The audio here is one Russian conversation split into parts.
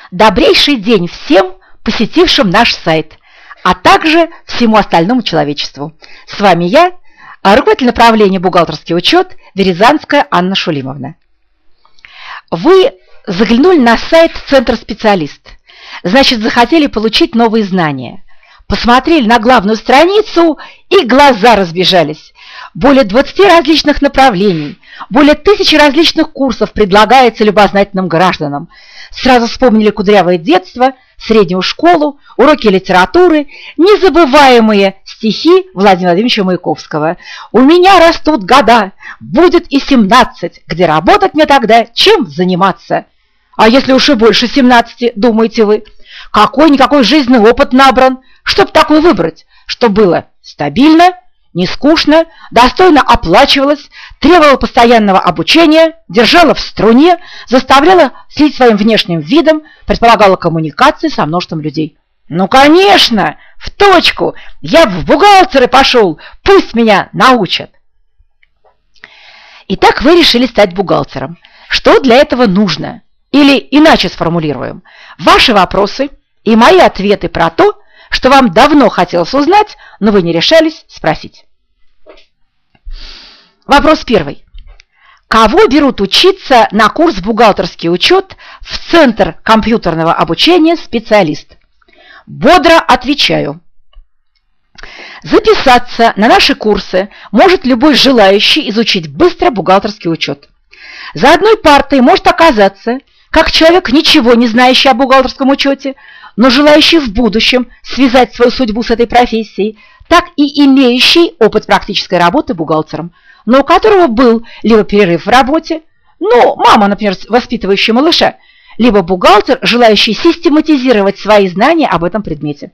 Добрейший день всем, посетившим наш сайт, а также всему остальному человечеству. С вами я, руководитель направления «Бухгалтерский учет» Березанская Анна Шулимовна. Вы заглянули на сайт Центра Специалист, значит, захотели получить новые знания. Посмотрели на главную страницу, и глаза разбежались. Более 20 различных направлений, более 1000 различных курсов предлагается любознательным гражданам. Сразу вспомнили кудрявое детство, среднюю школу, уроки литературы, незабываемые стихи Владимира Владимировича Маяковского. «У меня растут года, будет и 17, где работать мне тогда, чем заниматься?» А если уж и больше 17, думаете вы, какой-никакой жизненный опыт набран, чтоб такой выбрать, что было стабильно, не скучно, достойно оплачивалось, требовало постоянного обучения, держало в струне, заставляло следить своим внешним видом, предполагало коммуникации со множеством людей. Ну, конечно, в точку, я в бухгалтеры пошел, пусть меня научат. Итак, вы решили стать бухгалтером. Что для этого нужно? Или иначе сформулируем, ваши вопросы и мои ответы про то, что вам давно хотелось узнать, но вы не решались спросить. Вопрос первый. Кого берут учиться на курс «Бухгалтерский учет» в Центр компьютерного обучения «Специалист»? Бодро отвечаю. Записаться на наши курсы может любой желающий изучить быстро бухгалтерский учет. За одной партой может оказаться как человек, ничего не знающий о бухгалтерском учете, но желающий в будущем связать свою судьбу с этой профессией, так и имеющий опыт практической работы бухгалтером, но у которого был либо перерыв в работе, ну, мама, например, воспитывающая малыша, либо бухгалтер, желающий систематизировать свои знания об этом предмете.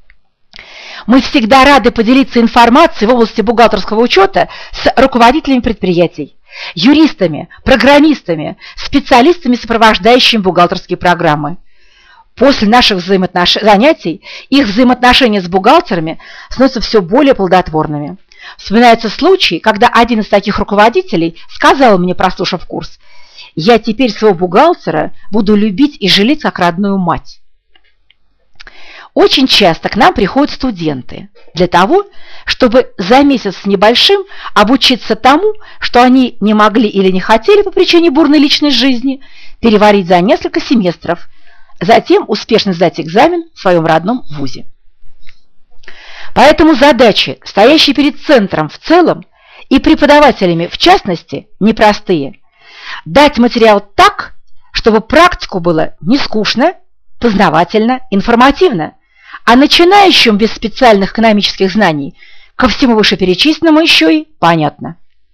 Мы всегда рады поделиться информацией в области бухгалтерского учета с руководителями предприятий, юристами, программистами, специалистами, сопровождающими бухгалтерские программы. После наших занятий их взаимоотношения с бухгалтерами становятся все более плодотворными. Вспоминается случай, когда один из таких руководителей сказал мне, прослушав курс: «Я теперь своего бухгалтера буду любить и жалеть как родную мать». Очень часто к нам приходят студенты для того, чтобы за месяц с небольшим обучиться тому, что они не могли или не хотели по причине бурной личной жизни, переварить за несколько семестров, затем успешно сдать экзамен в своем родном вузе. Поэтому задачи, стоящие перед центром в целом и преподавателями в частности, непростые. Дать материал так, чтобы практику было не скучно, познавательно, информативно, а начинающим без специальных экономических знаний ко всему вышеперечисленному еще и понятно.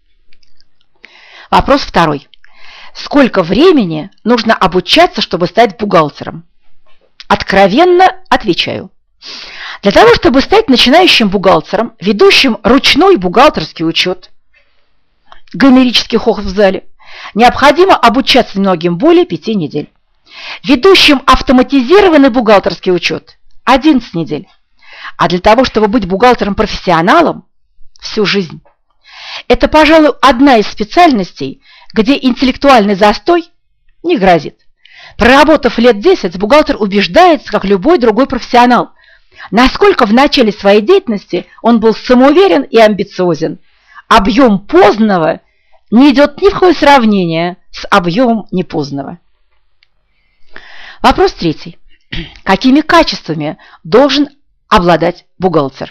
Вопрос второй. Сколько времени нужно обучаться, чтобы стать бухгалтером? Откровенно отвечаю. Для того, чтобы стать начинающим бухгалтером, ведущим ручной бухгалтерский учет, гомерический хохот в зале, необходимо обучаться немногим более 5 недель. Ведущим автоматизированный бухгалтерский учет – 11 недель. А для того, чтобы быть бухгалтером-профессионалом – всю жизнь. Это, пожалуй, одна из специальностей, где интеллектуальный застой не грозит. Проработав лет 10, бухгалтер убеждается, как любой другой профессионал, насколько в начале своей деятельности он был самоуверен и амбициозен. Объем познанного не идет ни в какое сравнение с объемом непознанного. Вопрос третий. Какими качествами должен обладать бухгалтер?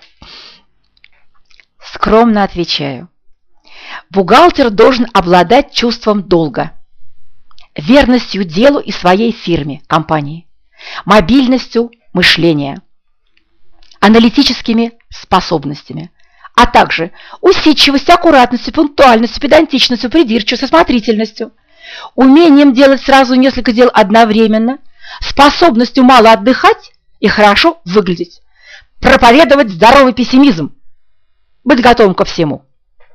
Скромно отвечаю. Бухгалтер должен обладать чувством долга, верностью делу и своей фирме, компании, мобильностью мышления, аналитическими способностями, а также усидчивостью, аккуратностью, пунктуальностью, педантичностью, придирчивостью, осмотрительностью, умением делать сразу несколько дел одновременно, способностью мало отдыхать и хорошо выглядеть, проповедовать здоровый пессимизм, быть готовым ко всему.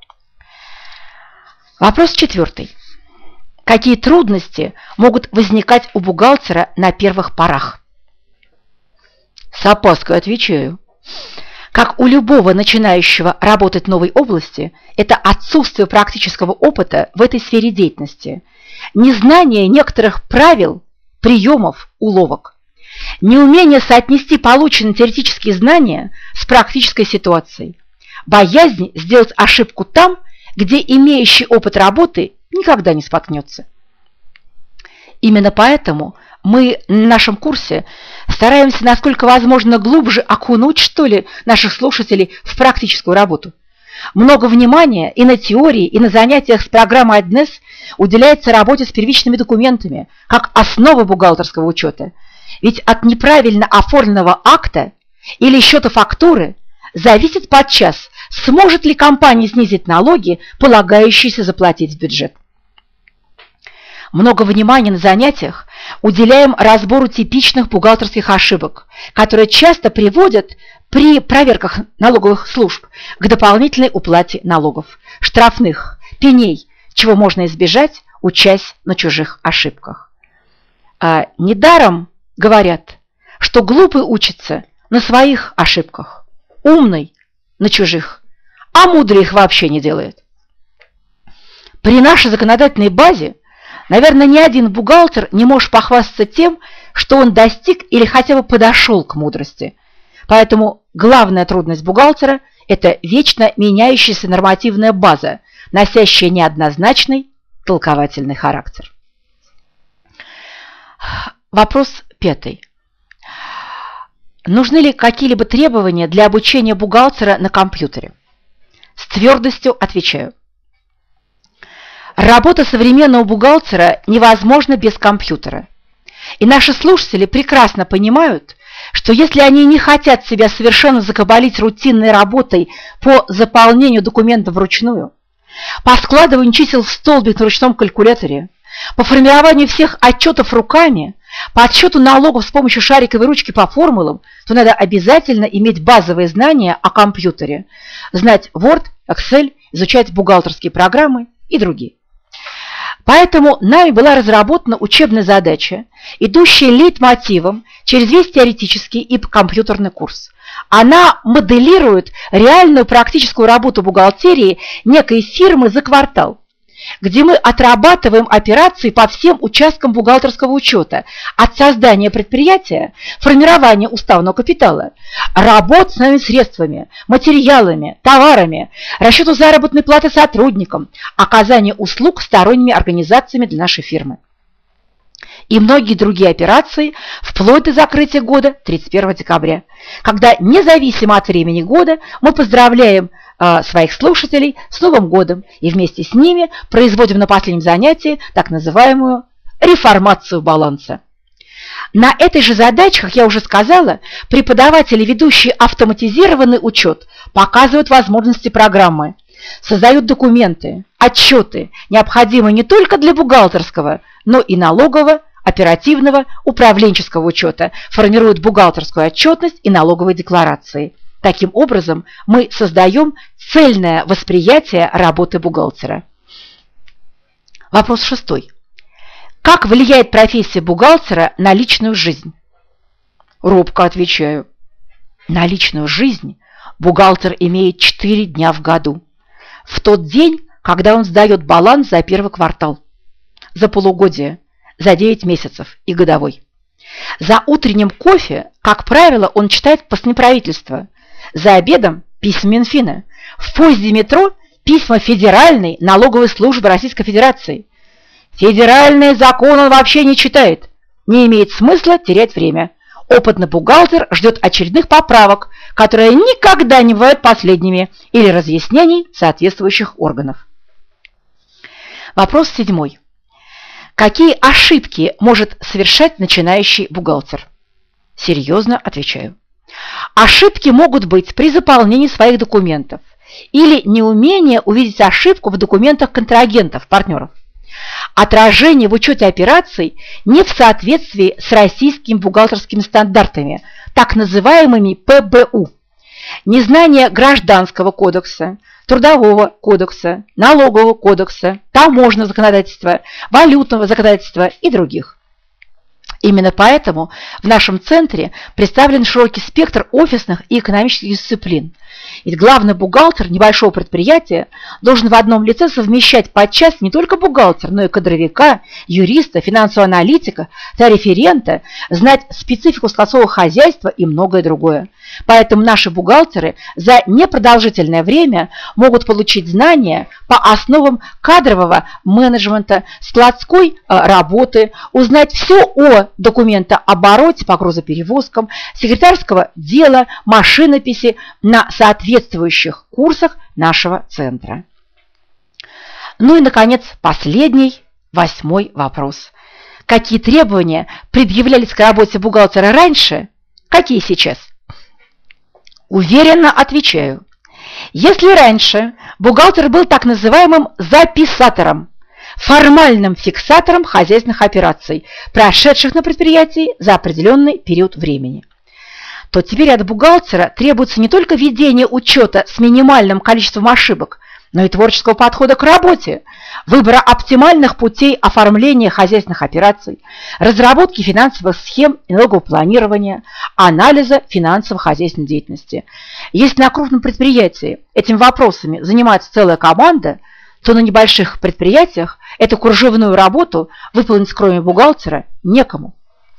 Вопрос четвертый. Какие трудности могут возникать у бухгалтера на первых порах? С опаской отвечаю. Как у любого начинающего работать в новой области, это отсутствие практического опыта в этой сфере деятельности, незнание некоторых правил приемов, уловок. Неумение соотнести полученные теоретические знания с практической ситуацией. Боязнь сделать ошибку там, где имеющий опыт работы никогда не споткнется. Именно поэтому мы на нашем курсе стараемся, насколько возможно, глубже окунуть, что ли, наших слушателей в практическую работу. Много внимания и на теории, и на занятиях с программой IDNES уделяется работе с первичными документами, как основа бухгалтерского учета. Ведь от неправильно оформленного акта или счета фактуры зависит подчас, сможет ли компания снизить налоги, полагающиеся заплатить в бюджет. Много внимания на занятиях уделяем разбору типичных бухгалтерских ошибок, которые часто приводят при проверках налоговых служб к дополнительной уплате налогов, штрафных, пеней, чего можно избежать, учась на чужих ошибках. Недаром говорят, что глупый учится на своих ошибках, умный на чужих, а мудрый их вообще не делает. При нашей законодательной базе, наверное, ни один бухгалтер не может похвастаться тем, что он достиг или хотя бы подошел к мудрости. Поэтому главная трудность бухгалтера – это вечно меняющаяся нормативная база, носящая неоднозначный толковательный характер. Вопрос 5. Нужны ли какие-либо требования для обучения бухгалтера на компьютере? С твердостью отвечаю. Работа современного бухгалтера невозможна без компьютера. И наши слушатели прекрасно понимают, что если они не хотят себя совершенно закабалить рутинной работой по заполнению документов вручную, по складыванию чисел в столбик на ручном калькуляторе, по формированию всех отчетов руками, по отсчету налогов с помощью шариковой ручки по формулам, то надо обязательно иметь базовые знания о компьютере, знать Word, Excel, изучать бухгалтерские программы и другие. Поэтому нами была разработана учебная задача, идущая лейтмотивом через весь теоретический и компьютерный курс. Она моделирует реальную практическую работу бухгалтерии некой фирмы за квартал, где мы отрабатываем операции по всем участкам бухгалтерского учета, от создания предприятия, формирования уставного капитала, работ с новыми средствами, материалами, товарами, расчету заработной платы сотрудникам, оказания услуг сторонними организациями для нашей фирмы. И многие другие операции, вплоть до закрытия года 31 декабря, когда независимо от времени года мы поздравляем своих слушателей с Новым годом и вместе с ними производим на последнем занятии так называемую реформацию баланса. На этой же задаче, как я уже сказала, преподаватели, ведущие автоматизированный учет, показывают возможности программы, создают документы, отчеты, необходимые не только для бухгалтерского, но и налогового, оперативного, управленческого учета, формируют бухгалтерскую отчетность и налоговые декларации. Таким образом, мы создаем цельное восприятие работы бухгалтера. Вопрос 6. Как влияет профессия бухгалтера на личную жизнь? Робко отвечаю. На личную жизнь бухгалтер имеет 4 дня в году. В тот день, когда он сдает баланс за первый квартал, за полугодие, за 9 месяцев и годовой. За утренним кофе, как правило, он читает постановление правительства. За обедом – письма Минфина. В поезде метро – письма Федеральной налоговой службы Российской Федерации. Федеральный закон он вообще не читает. Не имеет смысла терять время. Опытный бухгалтер ждет очередных поправок, которые никогда не бывают последними, или разъяснений соответствующих органов. Вопрос 7. Какие ошибки может совершать начинающий бухгалтер? Серьезно отвечаю. Ошибки могут быть при заполнении своих документов или неумение увидеть ошибку в документах контрагентов, партнеров. Отражение в учете операций не в соответствии с российскими бухгалтерскими стандартами, так называемыми ПБУ. Незнание Гражданского кодекса, Трудового кодекса, Налогового кодекса, таможенного законодательства, валютного законодательства и других. Именно поэтому в нашем центре представлен широкий спектр офисных и экономических дисциплин. Ведь главный бухгалтер небольшого предприятия должен в одном лице совмещать подчас не только бухгалтера, но и кадровика, юриста, финансового аналитика, референта, знать специфику складского хозяйства и многое другое. Поэтому наши бухгалтеры за непродолжительное время могут получить знания по основам кадрового менеджмента, складской работы, узнать все о документообороте по грузоперевозкам, секретарского дела, машинописи на соответствующих курсах нашего центра. Ну и, наконец, последний, 8-й вопрос. Какие требования предъявлялись к работе бухгалтера раньше, какие сейчас? Уверенно отвечаю. Если раньше бухгалтер был так называемым записатором, формальным фиксатором хозяйственных операций, прошедших на предприятии за определенный период времени, то теперь от бухгалтера требуется не только ведение учета с минимальным количеством ошибок, но и творческого подхода к работе, выбора оптимальных путей оформления хозяйственных операций, разработки финансовых схем и налогового планирования, анализа финансово-хозяйственной деятельности. Если на крупном предприятии этими вопросами занимается целая команда, то на небольших предприятиях эту кружевную работу выполнить кроме бухгалтера некому.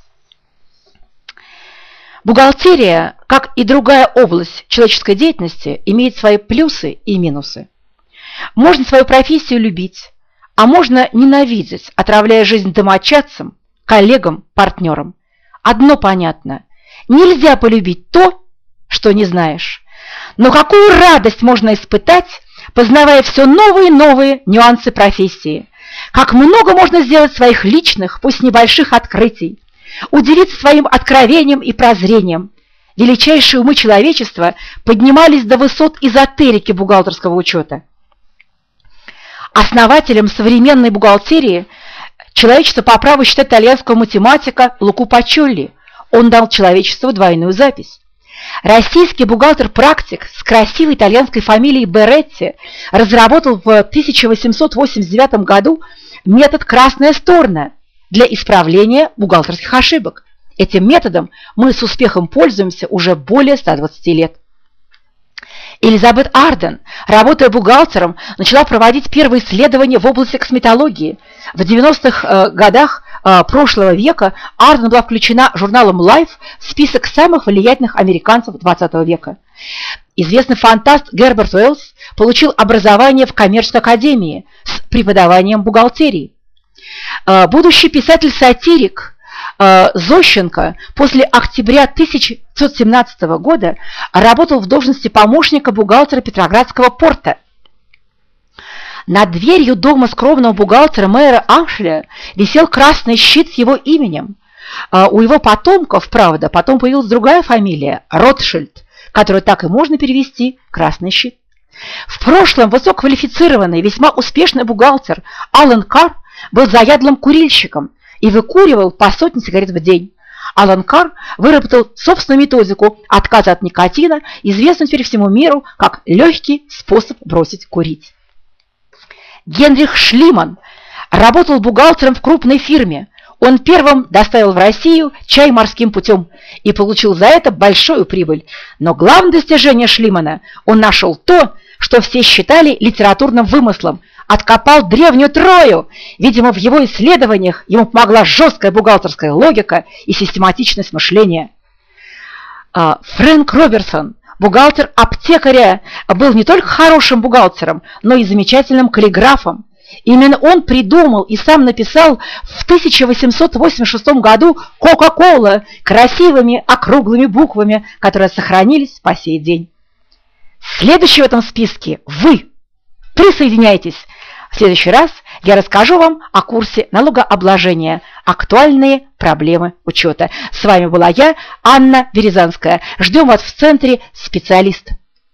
Бухгалтерия, как и другая область человеческой деятельности, имеет свои плюсы и минусы. Можно свою профессию любить, а можно ненавидеть, отравляя жизнь домочадцам, коллегам, партнерам. Одно понятно – нельзя полюбить то, что не знаешь. Но какую радость можно испытать, познавая все новые и новые нюансы профессии. Как много можно сделать своих личных, пусть небольших открытий, удивиться своим откровением и прозрением. Величайшие умы человечества поднимались до высот эзотерики бухгалтерского учета. Основателем современной бухгалтерии человечество по праву считает итальянского математика Луку Пачолли. Он дал человечеству двойную запись. Российский бухгалтер-практик с красивой итальянской фамилией Беретти разработал в 1889 году метод «красная сторона» для исправления бухгалтерских ошибок. Этим методом мы с успехом пользуемся уже более 120 лет. Элизабет Арден, работая бухгалтером, начала проводить первые исследования в области косметологии. В 90-х годах прошлого века Арден была включена журналом Life в список самых влиятельных американцев 20 века. Известный фантаст Герберт Уэллс получил образование в коммерческой академии с преподаванием бухгалтерии. Будущий писатель-сатирик Зощенко после октября 1917 года работал в должности помощника бухгалтера Петроградского порта. Над дверью дома скромного бухгалтера мэра Амшеля висел красный щит с его именем. У его потомков, правда, потом появилась другая фамилия – Ротшильд, которую так и можно перевести «красный щит». В прошлом высококвалифицированный, весьма успешный бухгалтер Аллен Карр был заядлым курильщиком и выкуривал по сотне сигарет в день. Аллен Карр выработал собственную методику отказа от никотина, известную теперь всему миру как легкий способ бросить курить. Генрих Шлиман работал бухгалтером в крупной фирме. Он первым доставил в Россию чай морским путем и получил за это большую прибыль. Но главное достижение Шлимана – он нашел то, что все считали литературным вымыслом, откопал древнюю Трою. Видимо, в его исследованиях ему помогла жесткая бухгалтерская логика и систематичность мышления. Фрэнк Робертсон, бухгалтер аптекаря, был не только хорошим бухгалтером, но и замечательным каллиграфом. Именно он придумал и сам написал в 1886 году «Кока-кола» красивыми округлыми буквами, которые сохранились по сей день. Следующий в этом списке вы. Присоединяйтесь. В следующий раз я расскажу вам о курсе налогообложения «Актуальные проблемы учета». С вами была я, Анна Березанская. Ждем вас в центре «Специалист».